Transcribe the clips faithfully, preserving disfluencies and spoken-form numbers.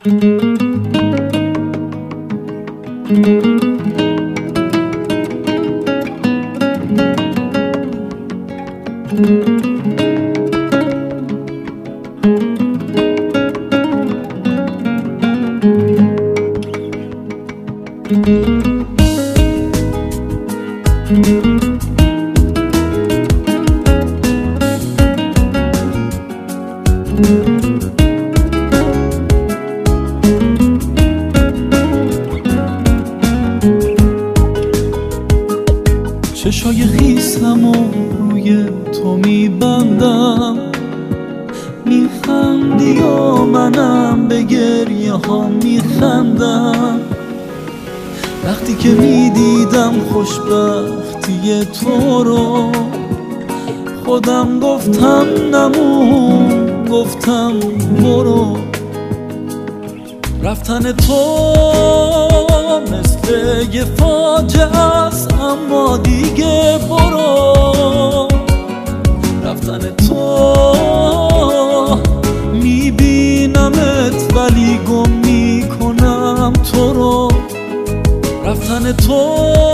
چشای خیسم و روی تو میبندم، میخندی و منم به گریه ها میخندم. وقتی که میدیدم خوشبختی تو رو، خودم گفتم نمون، گفتم برو. رفتن تو مثل یه فاجعه است، اما دیگه برو. رفتن تو میبینمت ولی گم میکنم تو رو. رفتن تو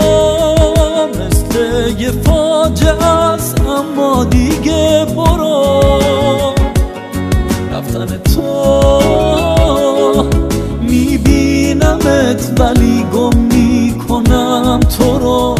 مثل یه فاجعه است، اما دیگه برو. رفتن تو میبینمت ولی گم میکنم تو رو.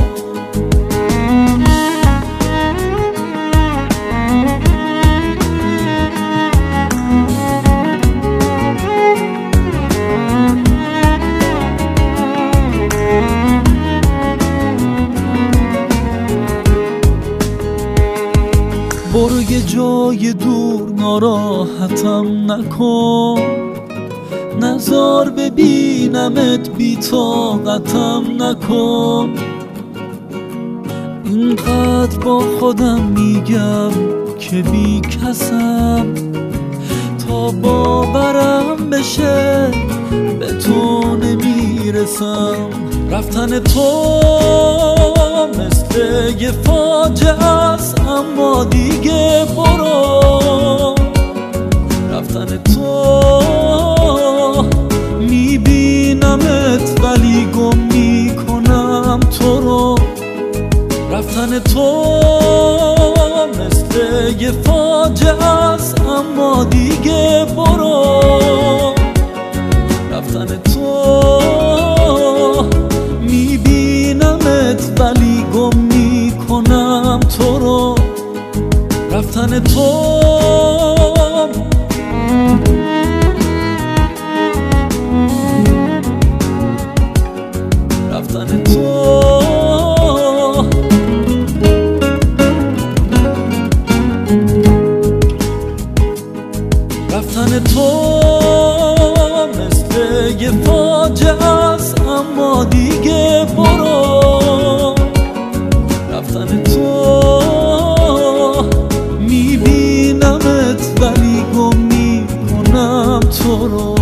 برو یه جای دور، ناراحتم نکن، نزار ببینمت، بی طاقتم نکن. اینقدر با خودم میگم که بی کسم، تا باورم بشه به تو نمیرسم. رفتن تو مثل یه فاجعه است، اما دیگه برو. رفتن تو میبینمت ولی گم میکنم تو رو. رفتن تو مثل یه فاجعه است، اما دیگه برو. رفتن تو میبینمت ولی گم میکنم تو رو. رفتن تو رفتن تو رفتن تو مثل یه فاجعه است، اما دیگه برو. رفتن تو میبینمت ولی گم میکنم تو رو.